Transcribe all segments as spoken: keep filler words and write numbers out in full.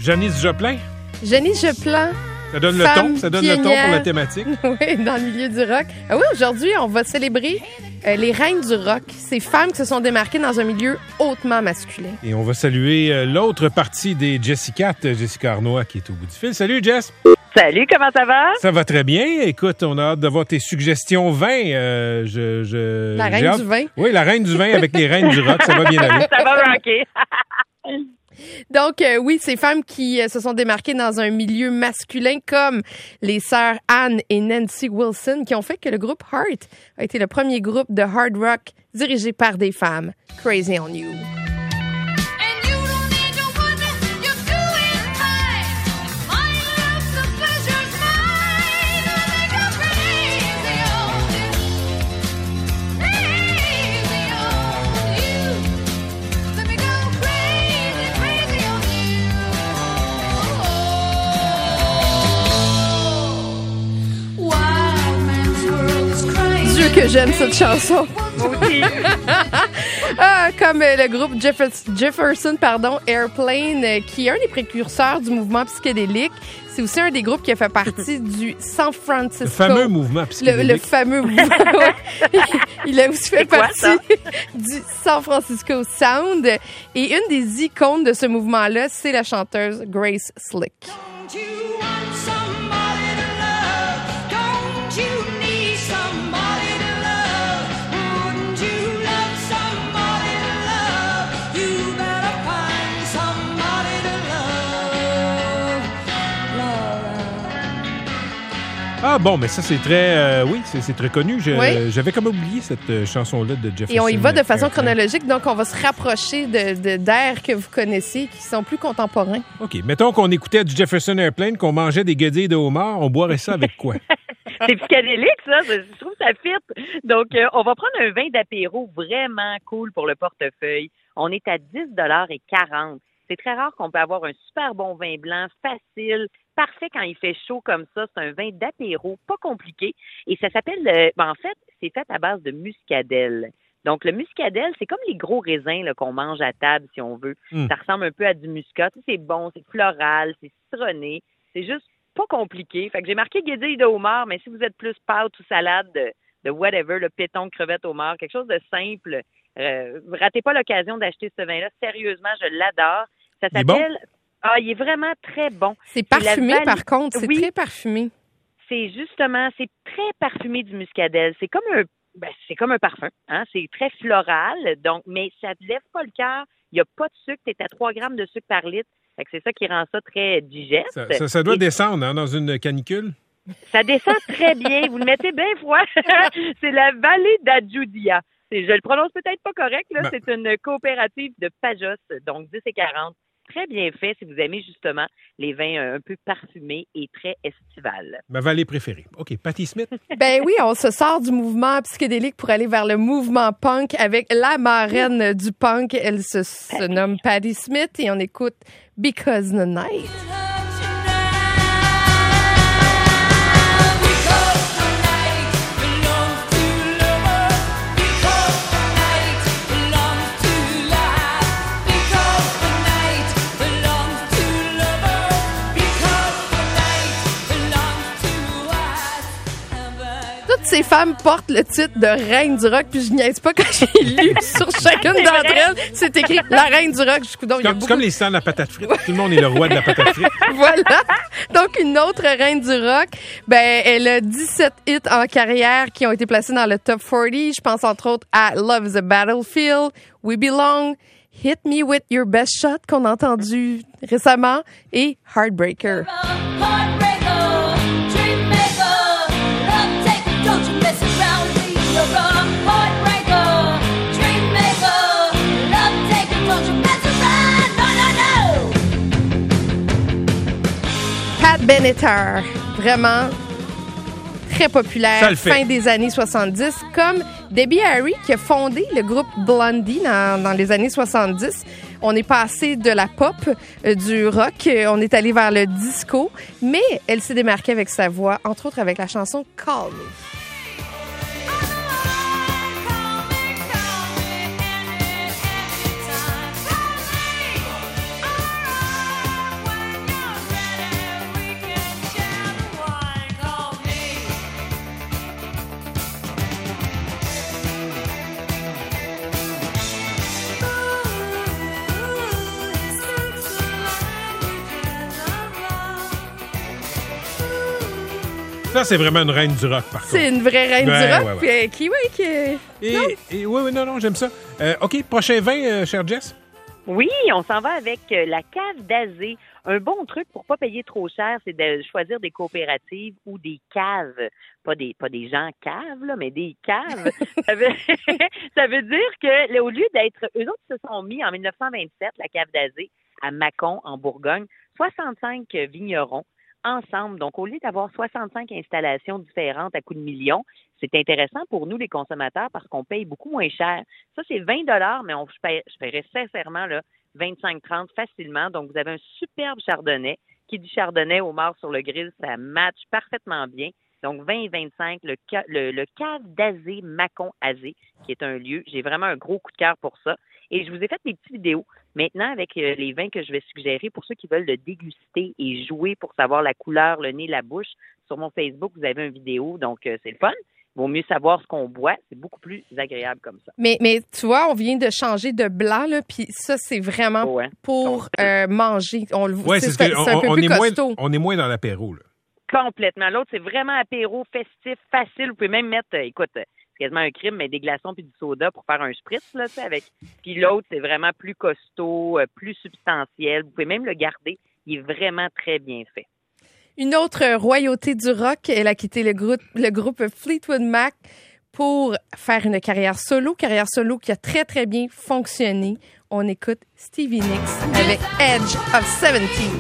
Janice Joplin. Janice Joplin. Ça donne le ton, ça donne le ton pour la thématique. Oui, dans le milieu du rock. Ah oui, aujourd'hui, on va célébrer euh, les reines du rock, ces femmes qui se sont démarquées dans un milieu hautement masculin. Et on va saluer euh, l'autre partie des Jessicat, Jessica Arnois, qui est au bout du fil. Salut, Jess! Salut, comment ça va? Ça va très bien. Écoute, on a hâte de voir tes suggestions vin. Euh, je, je, la reine hâte... du vin. Oui, la reine du vin avec les reines du rock, ça va bien aller. Ça va rocker. Donc, euh, oui, ces femmes qui euh, se sont démarquées dans un milieu masculin comme les sœurs Anne et Nancy Wilson qui ont fait que le groupe Heart a été le premier groupe de hard rock dirigé par des femmes. Crazy on You. Que j'aime cette chanson. Moi aussi. ah, comme euh, le groupe Jeffers- Jefferson, pardon, Airplane, euh, qui est un des précurseurs du mouvement psychédélique. C'est aussi un des groupes qui a fait partie du San Francisco. Le fameux mouvement psychédélique. Le, le fameux mouvement. Il a aussi fait C'est quoi, partie ça? du San Francisco Sound. Et une des icônes de ce mouvement-là, c'est la chanteuse Grace Slick. Ah bon, mais ça, c'est très... Euh, oui, c'est, c'est très connu. Je, oui. J'avais comme oublié cette euh, chanson-là de Jefferson. Et on y va de façon Airplane. chronologique, donc on va se rapprocher de, de, d'airs que vous connaissez, qui sont plus contemporains. OK. Mettons qu'on écoutait du Jefferson Airplane, qu'on mangeait des guedilles de homard, on boirait ça avec quoi? C'est psychédélique, ça. Je trouve que ça fit. Donc, euh, on va prendre un vin d'apéro vraiment cool pour le portefeuille. On est à dix dollars quarante. C'est très rare qu'on peut avoir un super bon vin blanc, facile, parfait quand il fait chaud comme ça. C'est un vin d'apéro, pas compliqué. Et ça s'appelle, euh, ben en fait, c'est fait à base de muscadelle. Donc, le muscadelle, c'est comme les gros raisins là, qu'on mange à table, si on veut. Mm. Ça ressemble un peu à du muscat. C'est bon, c'est floral, c'est citronné. C'est juste pas compliqué. Fait que j'ai marqué guédille de homard, mais si vous êtes plus pâte ou salade de, de whatever, le péton, crevette, homard, quelque chose de simple, euh, ratez pas l'occasion d'acheter ce vin-là. Sérieusement, je l'adore. Ça s'appelle... Bon? Ah, il est vraiment très bon. C'est parfumé, c'est par contre. C'est oui, très parfumé. C'est justement, c'est très parfumé du muscadelle. C'est comme un, ben, c'est comme un parfum, hein. C'est très floral, donc, mais ça te lève pas le cœur. Il y a pas de sucre. T'es à trois grammes de sucre par litre. Fait que c'est ça qui rend ça très digeste. Ça, ça, ça doit Et descendre, hein, dans une canicule. Ça descend très bien. Vous le mettez bien froid. C'est la vallée d'Adjudia. Je le prononce peut-être pas correct, là. Ben... C'est une coopérative de Pajos, donc dix et quarante. Très bien fait si vous aimez justement les vins un peu parfumés et très estivales. Ma vallée préférée. OK, Patti Smith. Ben oui, on se sort du mouvement psychédélique pour aller vers le mouvement punk avec la marraine du punk. Elle se, se nomme Patti Smith et on écoute Because the Night. Ces femmes portent le titre de Reine du rock, puis je niaise pas quand j'ai lu sur chacune d'entre elles, c'est écrit la Reine du rock. C'est comme, beaucoup... comme les stands à patate frite. Tout le monde est le roi de la patate frite. Voilà. Donc, une autre Reine du rock, ben, elle a dix-sept hits en carrière qui ont été placés dans le top quarante. Je pense entre autres à Love is a Battlefield, We Belong, Hit Me With Your Best Shot qu'on a entendu récemment et Heartbreaker. Pat Benatar, vraiment très populaire, fin des années soixante-dix, comme Debbie Harry qui a fondé le groupe Blondie dans, dans les années soixante-dix. On est passé de la pop, euh, du rock, euh, on est allé vers le disco, mais elle s'est démarquée avec sa voix, entre autres avec la chanson Call Me. Ça, c'est vraiment une reine du rock, par contre. C'est une vraie reine ouais, du rock. Ouais, ouais. Puis, euh, qui, ouais, qui... Et, et, oui, oui, non, non, j'aime ça. Euh, OK, prochain vin, euh, cher Jess? Oui, on s'en va avec la cave d'Azé. Un bon truc pour pas payer trop cher, c'est de choisir des coopératives ou des caves. Pas des pas des gens caves, là, mais des caves. ça, veut, ça veut dire que au lieu d'être... Eux autres se sont mis en dix-neuf cent vingt-sept, la cave d'Azé, à Mâcon, en Bourgogne, soixante-cinq vignerons ensemble. Donc, au lieu d'avoir soixante-cinq installations différentes à coût de millions, c'est intéressant pour nous, les consommateurs, parce qu'on paye beaucoup moins cher. Ça, c'est vingt dollars, mais on, je, paie, je paierais sincèrement là, vingt-cinq trente facilement. Donc, vous avez un superbe chardonnay. Qui dit chardonnay au mort sur le grill, ça match parfaitement bien. Donc, vingt et vingt-cinq, le, le, le cave d'Azé, Mâcon-Azé, qui est un lieu. J'ai vraiment un gros coup de cœur pour ça. Et je vous ai fait des petites vidéos. Maintenant, avec euh, les vins que je vais suggérer, pour ceux qui veulent le déguster et jouer pour savoir la couleur, le nez, la bouche, sur mon Facebook, vous avez une vidéo, donc euh, c'est le fun. Il vaut mieux savoir ce qu'on boit. C'est beaucoup plus agréable comme ça. Mais, mais tu vois, on vient de changer de blanc, là, puis ça, c'est vraiment oh, ouais. pour euh, manger. On le ouais, c'est, c'est, c'est un on, peu on plus est costaud. Moins, on est moins dans l'apéro, là. Complètement. L'autre, c'est vraiment apéro, festif, facile. Vous pouvez même mettre, euh, écoute, c'est quasiment un crime, mais des glaçons puis du soda pour faire un spritz, là, tu sais, avec. Puis l'autre, c'est vraiment plus costaud, euh, plus substantiel. Vous pouvez même le garder. Il est vraiment très bien fait. Une autre royauté du rock, elle a quitté le groupe, le groupe Fleetwood Mac pour faire une carrière solo, carrière solo qui a très, très bien fonctionné. On écoute Stevie Nicks avec Edge of seventeen.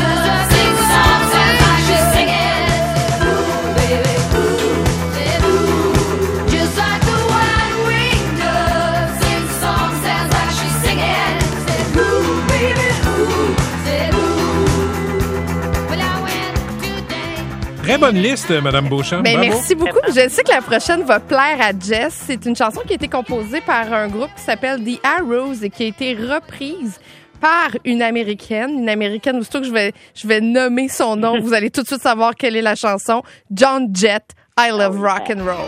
Très bonne liste, Mme Beauchamp. Ben, merci beaucoup. Je sais que la prochaine va plaire à Jess. C'est une chanson qui a été composée par un groupe qui s'appelle The Arrows et qui a été reprise par une Américaine. Une Américaine, aussitôt que je vais, je vais nommer son nom, vous allez tout de suite savoir quelle est la chanson. John Jett, I Love Rock and Roll.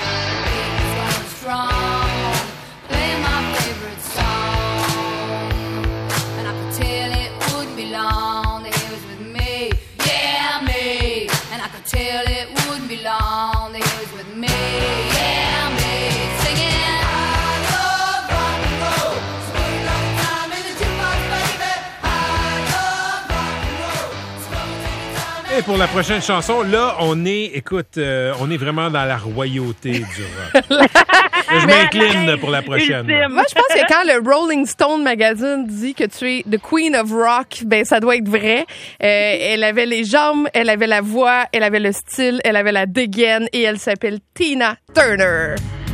Et pour la prochaine chanson, là, on est, écoute, euh, on est vraiment dans la royauté du rock. Je m'incline pour la prochaine. Moi, je pense que quand le Rolling Stone magazine dit que tu es the Queen of Rock, ben ça doit être vrai. Euh, elle avait les jambes, elle avait la voix, elle avait le style, elle avait la dégaine et elle s'appelle Tina Turner.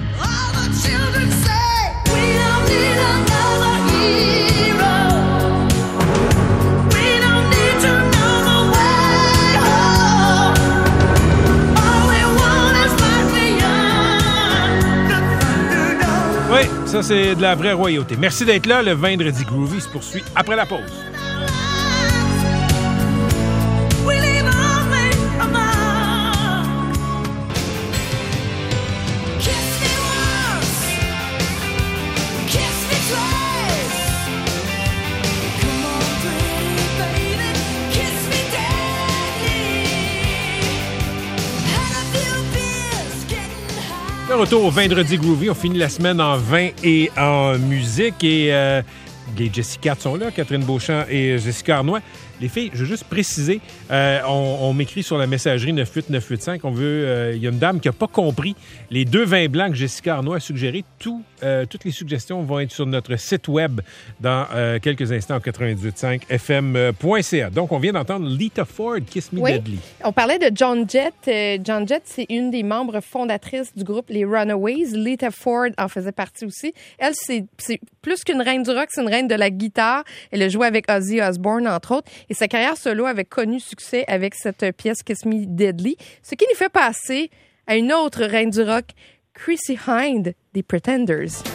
Oui, ça, c'est de la vraie royauté. Merci d'être là. Le Vendredi Groovy se poursuit après la pause. De retour au Vendredi Groovy. On finit la semaine en vin et en musique. Et euh, les Jessica sont là, Catherine Beauchamp et Jessica Arnois. Les filles, je veux juste préciser, euh, on, on m'écrit sur la messagerie neuf huit neuf huit cinq. On veut, euh, il y a une dame qui n'a pas compris les deux vins blancs que Jessica Arnois a suggérés. Tout, euh, toutes les suggestions vont être sur notre site web dans euh, quelques instants au quatre-vingt-dix-huit point cinq F M point C A. Donc, on vient d'entendre Lita Ford, Kiss Me oui. Deadly. On parlait de John Jett. Euh, John Jett, c'est une des membres fondatrices du groupe Les Runaways. Lita Ford en faisait partie aussi. Elle, c'est, c'est plus qu'une reine du rock, c'est une reine de la guitare. Elle a joué avec Ozzy Osbourne, entre autres. Et sa carrière solo avait connu succès avec cette pièce Kiss Me Deadly, ce qui nous fait passer à une autre reine du rock, Chrissie Hynde, des Pretenders.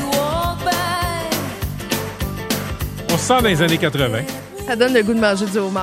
On se sent dans les années quatre-vingts. Ça donne le goût de manger du homard.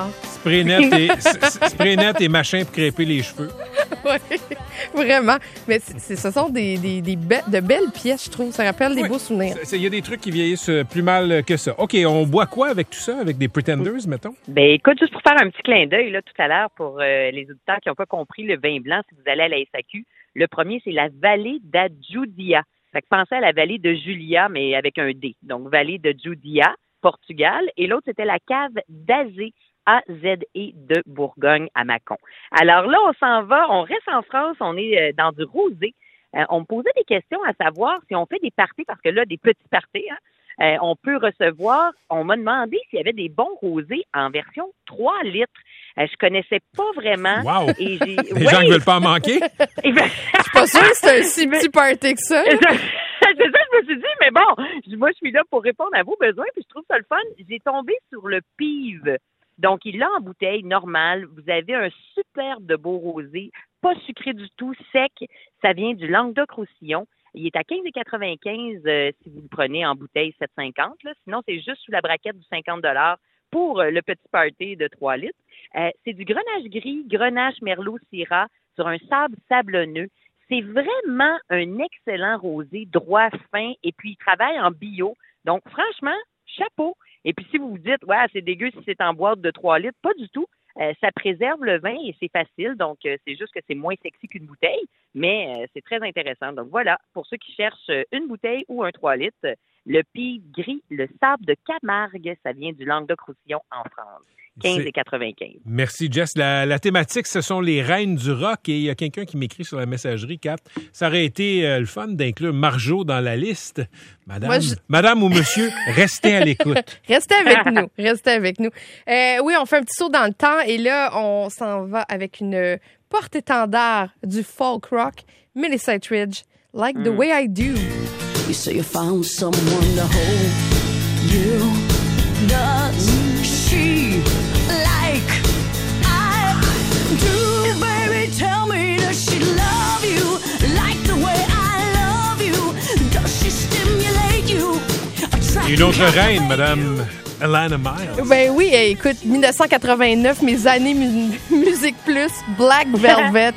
Spray net et, spray net et machin pour crêper les cheveux. Oui, vraiment. Mais c'est, ce sont des, des, des be- de belles pièces, je trouve. Ça rappelle des oui. beaux souvenirs. Il y a des trucs qui vieillissent plus mal que ça. OK, on boit quoi avec tout ça? Avec des Pretenders, mettons? Ben écoute, juste pour faire un petit clin d'œil là, tout à l'heure pour euh, les auditeurs qui n'ont pas compris le vin blanc, si vous allez à la S A Q, le premier, c'est la vallée d'Adjudia. Fait que pensez à la vallée de Julia, mais avec un D. Donc, vallée de Judia, Portugal. Et l'autre, c'était la cave d'Azé, A Z E de Bourgogne à Mâcon. Alors là, on s'en va, on reste en France, on est dans du rosé. Euh, on me posait des questions à savoir si on fait des parties, parce que là, des petits parties, hein, euh, on peut recevoir, on m'a demandé s'il y avait des bons rosés en version trois litres. Euh, je connaissais pas vraiment. Wow! Et j'ai... Les ouais. gens ne veulent pas en manquer? Je suis pas sûre que c'est un si petit party que ça. C'est ça, je me suis dit, mais bon, moi, je suis là pour répondre à vos besoins, puis je trouve ça le fun. J'ai tombé sur le Pive. Donc, il l'a en bouteille normale. Vous avez un superbe de beau rosé, pas sucré du tout, sec. Ça vient du Languedoc-Roussillon. Il est à quinze quatre-vingt-quinze euh, si vous le prenez en bouteille sept cinquante. Là. Sinon, c'est juste sous la braquette du cinquante dollars pour euh, le petit party de trois litres. Euh, c'est du grenache gris, grenache merlot syrah sur un sable sablonneux. C'est vraiment un excellent rosé, droit, fin, et puis il travaille en bio. Donc, franchement, chapeau. Et puis, si vous vous dites, ouais, c'est dégueu si c'est en boîte de trois litres, pas du tout. Euh, ça préserve le vin et c'est facile. Donc, euh, c'est juste que c'est moins sexy qu'une bouteille, mais euh, c'est très intéressant. Donc, voilà, pour ceux qui cherchent une bouteille ou un trois litres, le Pive gris, le sable de Camargue, ça vient du Languedoc-Roussillon en France. quinze quatre-vingt-quinze. Merci, Jess. La, la thématique, ce sont les reines du rock. Et il y a quelqu'un qui m'écrit sur la messagerie, Kat. Ça aurait été euh, le fun d'inclure Marjo dans la liste. Madame, Moi, je... Madame ou monsieur, restez à l'écoute. Restez avec nous. Restez avec nous. Euh, oui, on fait un petit saut dans le temps. Et là, on s'en va avec une porte-étendard du folk rock, Melissa Etheridge, Like mm. the Way I Do. You say you found someone to hold you. Does she like I do, baby? Tell me, does she love you like the way I love you? Does she stimulate you? Une autre reine, Madame Alannah Myles. Ben oui, écoute, dix-neuf cent quatre-vingt-neuf, mes années mu- Musique Plus, Black Velvet.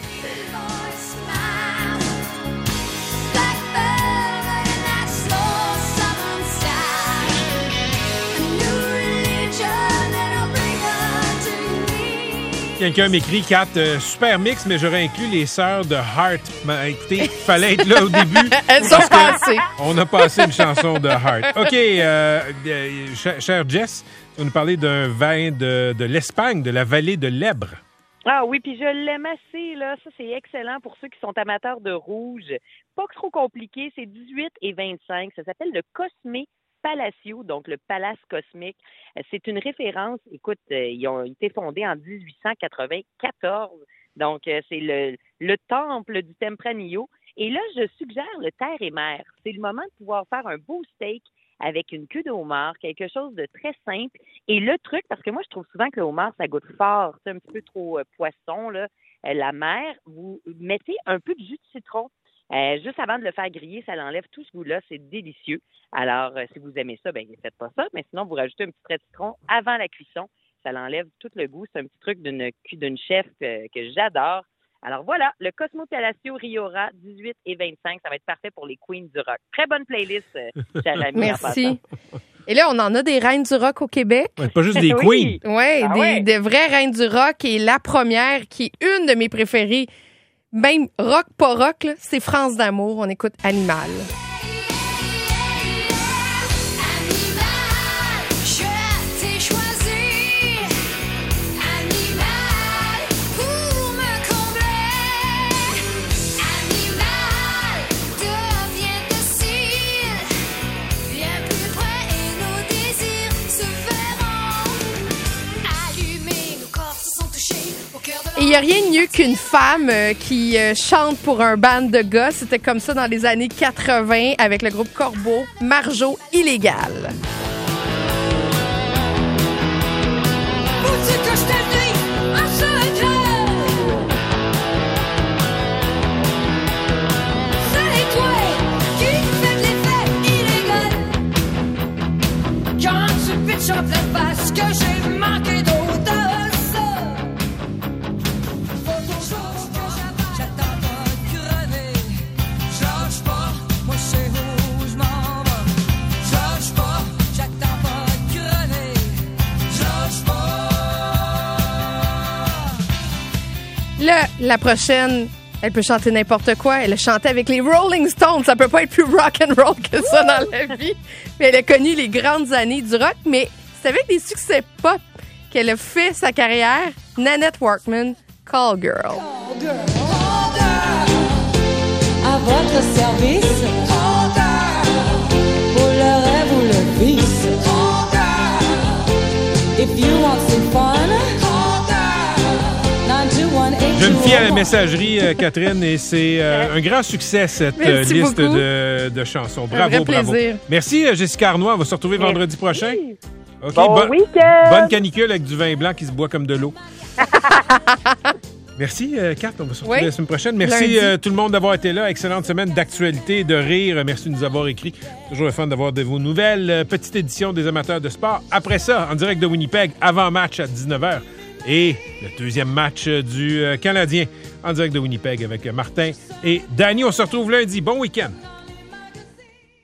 Quelqu'un m'écrit, Kat, euh, super mix, mais j'aurais inclus les sœurs de Heart. Ben, écoutez, il fallait être là au début. Elles sont passées. On a passé une chanson de Heart. OK, euh, euh, cher, cher Jess, tu vas nous parler d'un vin de, de l'Espagne, de la vallée de l'Èbre. Ah oui, puis je l'aime assez, là. Ça, c'est excellent pour ceux qui sont amateurs de rouge. Pas trop compliqué, c'est dix-huit et vingt-cinq. Ça s'appelle le Cosme Palacio, donc le Palace Cosmique. C'est une référence, écoute, euh, ils ont été fondés en dix-huit cent quatre-vingt-quatorze, donc euh, c'est le, le temple du Tempranillo. Et là, je suggère le terre et mer. C'est le moment de pouvoir faire un beau steak avec une queue de homard, quelque chose de très simple. Et le truc, parce que moi, je trouve souvent que le homard, ça goûte fort, c'est un petit peu trop euh, poisson, là. Euh, la mer, vous mettez un peu de jus de citron. Euh, juste avant de le faire griller, ça l'enlève tout ce goût-là. C'est délicieux. Alors, euh, si vous aimez ça, ben faites pas ça. Mais sinon, vous rajoutez un petit trait de citron avant la cuisson. Ça l'enlève tout le goût. C'est un petit truc d'une, d'une chef que, que j'adore. Alors voilà, le Cosmo Palacio Riora, dix-huit et vingt-cinq. Ça va être parfait pour les queens du rock. Très bonne playlist, euh, chère amie. Merci. Et là, on en a des reines du rock au Québec. Ouais, pas juste des queens. Oui, ouais, ah des, ouais. des vraies reines du rock. Et la première, qui est une de mes préférées, même rock, pas rock, là, c'est France d'amour. On écoute Animal. Il n'y a rien de mieux qu'une femme euh, qui euh, chante pour un band de gars. C'était comme ça dans les années quatre-vingt avec le groupe Corbeau, Marjo Illégal. Quand tu pitches en pleine face que j'ai manqué d'eau de ça. Là, la prochaine, elle peut chanter n'importe quoi. Elle a chanté avec les Rolling Stones. Ça peut pas être plus rock and roll que ça dans la vie. Mais elle a connu les grandes années du rock, mais c'est avec des succès pop qu'elle a fait sa carrière. Nanette Workman, Call Girl. Call girl, call girl, à votre service. Call girl, pour le rêve ou le vice. Call girl, if you want some fun. Call girl, nine two one eight. Je me fie à la messagerie, euh, Catherine, et c'est euh, un grand succès, cette euh, liste de, de chansons. Bravo, bravo. Plaisir. Merci, euh, Jessica Arnois. On va se retrouver Merci. vendredi prochain. OK, bon bo- week-end! Bonne canicule avec du vin blanc qui se boit comme de l'eau. Merci, euh, Kat. On va se retrouver oui. la semaine prochaine. Merci euh, tout le monde d'avoir été là. Excellente semaine d'actualité, de rire. Merci de nous avoir écrit. Toujours le fun d'avoir de vos nouvelles. Euh, petite édition des amateurs de sport. Après ça, en direct de Winnipeg, avant match à dix-neuf heures. Et le deuxième match du euh, Canadien en direct de Winnipeg avec Martin et Danny. On se retrouve lundi. Bon week-end.